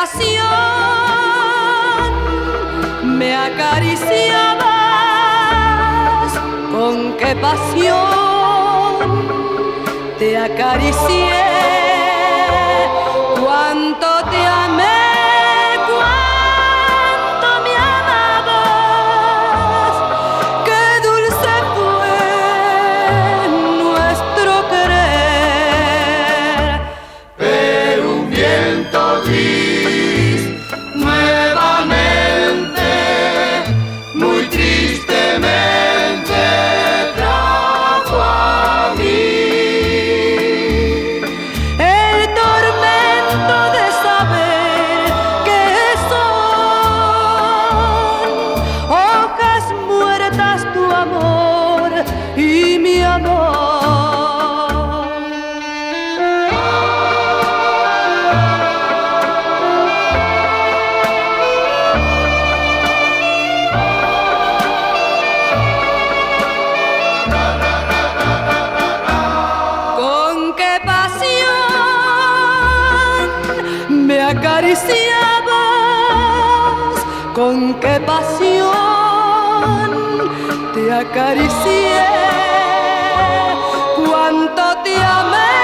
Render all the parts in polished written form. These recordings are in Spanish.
pasión me acariciabas, con qué pasión te acaricié, cuánto te amé. Y mi amor, con qué pasión me acariciabas, con qué pasión te acaricié, cuánto te amé,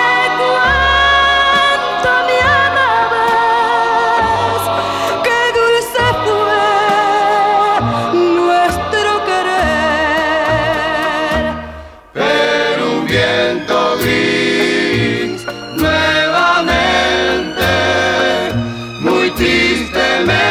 cuánto me amabas, qué dulce fue nuestro querer. Pero un viento gris nuevamente, muy tristemente